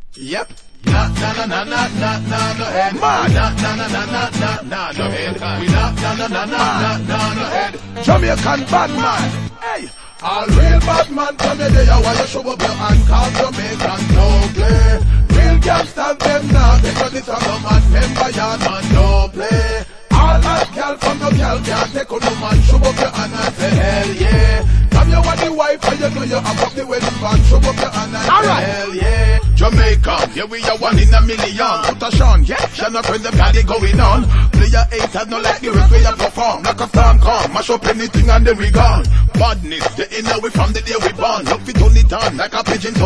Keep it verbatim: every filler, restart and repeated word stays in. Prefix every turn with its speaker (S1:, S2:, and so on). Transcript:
S1: Yep. Na na na na na na na no head. Man. Na na na na na na na no head. We na na na na na na no head. Jamaican bad man. Hey. All real bad man come here, they want to show up your hand, cause Jamaican no play. Real gangsters them now, they got it on the man, member yard man no play. All that girl from the girl can't take on the man, show up your hand and say hell yeah. Come here with the wife and you know you have up the wedding band, show up your hand and say hell yeah. Jamaica, yeah we are one in a million. Put a Sean, yeah, shall not when the party going on. Player eight has no like the way we perform. Like a storm come, mash up anything and then we gone. Badness, the inner we from the day we born. Look we turn it on like a pigeon.